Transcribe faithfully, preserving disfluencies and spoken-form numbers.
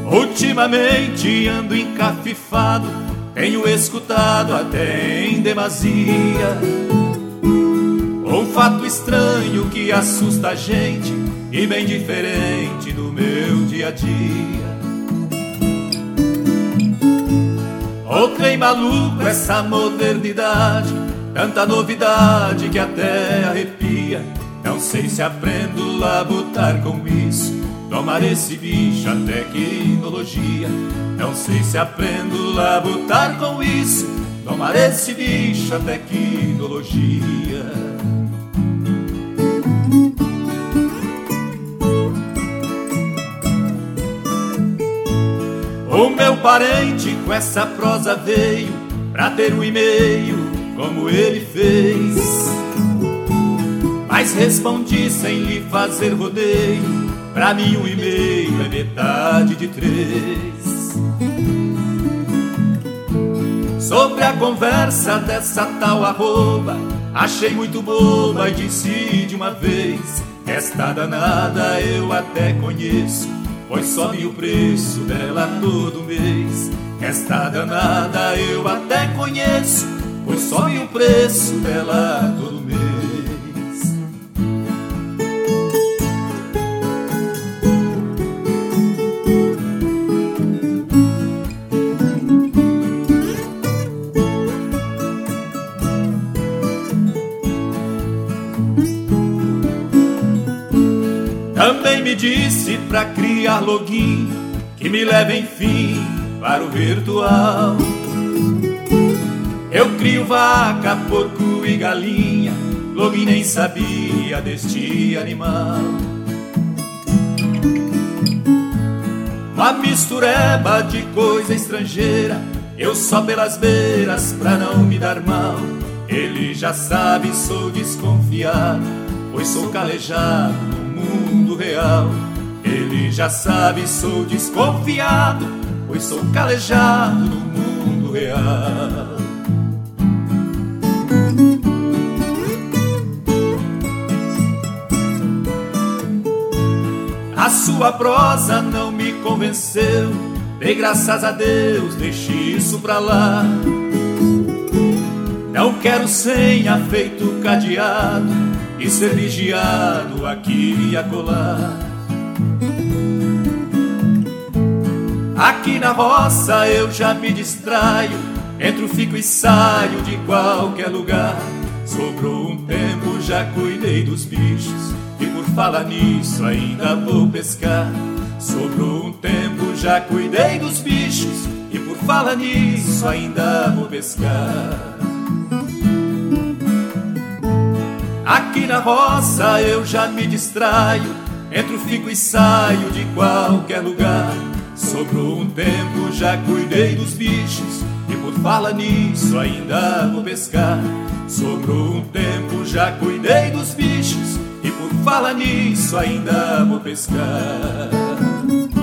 Ultimamente ando encafifado, tenho escutado até em demasia um fato estranho que assusta a gente e bem diferente do meu dia a dia. O trem maluco, essa modernidade, tanta novidade que até arrepia. Não sei se aprendo lá a botar com isso, tomar esse bicho a tecnologia. Não sei se aprendo lá a botar com isso, tomar esse bicho a tecnologia. O meu parente com essa prosa veio pra ter um e-mail como ele fez, mas respondi sem lhe fazer rodeio. Pra mim um e-mail é metade de três. Sobre a conversa dessa tal arroba, achei muito boba e disse de uma vez: esta danada eu até conheço, pois sobe o preço dela todo mês. Esta danada eu até conheço, pois sobe o preço dela todo mês. Também me disse pra criar login que me leva enfim para o virtual. Eu crio vaca, porco e galinha, login nem sabia deste animal. Uma mistureba de coisa estrangeira, eu só pelas beiras pra não me dar mal. Ele já sabe, sou desconfiado, pois sou calejado no mundo real. Ele já sabe, sou desconfiado, pois sou calejado no mundo real. A sua prosa não me convenceu, dei graças a Deus, deixe isso pra lá. Não quero senha feito cadeado e ser vigiado aqui e acolá. Aqui na roça eu já me distraio, entro, fico e saio de qualquer lugar. Sobrou um tempo, já cuidei dos bichos e por falar nisso ainda vou pescar. Sobrou um tempo, já cuidei dos bichos e por falar nisso ainda vou pescar. Aqui na roça eu já me distraio, entro, fico e saio de qualquer lugar. Sobrou um tempo, já cuidei dos bichos e por falar nisso ainda vou pescar. Sobrou um tempo, já cuidei dos bichos e por falar nisso ainda vou pescar.